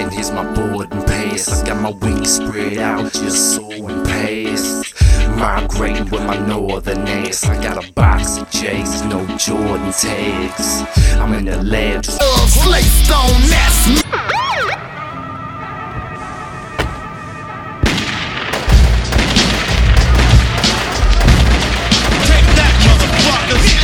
and here's my boarding pass. I got my wings spread out, just soaring past. Migrating with my northern ass. I got a box of J's, no Jordan tags. I'm in the lab, just Slate Stone, that's me. Take that, motherfuckers.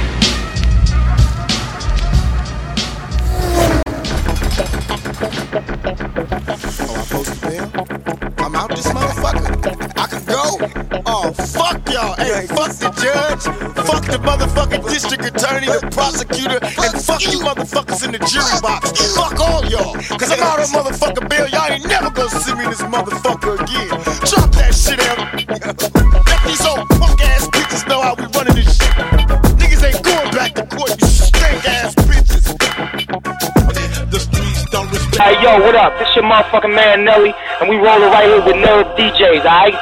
Oh, I posted bail? I'm out this motherfucker. I can go. Oh, fuck y'all. Hey, fuck the judge. Fuck the motherfucking district attorney, the prosecutor, and fuck you motherfuckers in the jury box. Fuck all y'all. Cause I'm out on motherfucking bail. Y'all ain't never gonna see me in this motherfucker again. Drop that shit out. Let these old punk ass bitches know how we running this shit. Niggas ain't going back to court, you stank ass bitches. The streets don't respect. Hey yo, what up? This your motherfucking man Nelly, and we rollin' right here with Nerve DJs, alright?